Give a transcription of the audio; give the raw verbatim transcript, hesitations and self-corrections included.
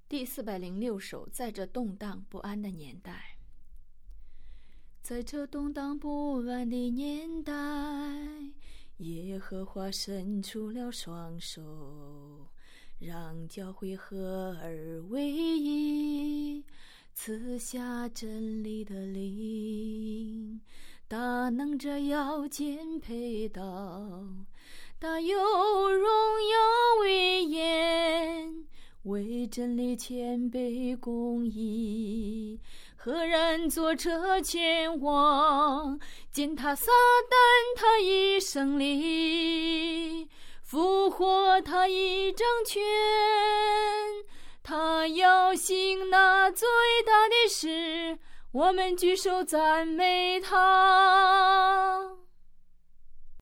第四百零六首，在这动荡不安的年代。在这动荡不安的年代，耶和华伸出了双手，让教会合而为一，赐下真理的灵，大能者腰间佩刀，大有荣耀威严，为真理谦卑公义，赫然作车前往，践踏撒旦他已胜利，复活他已掌权，他要行那最大的事，我们举手赞美他。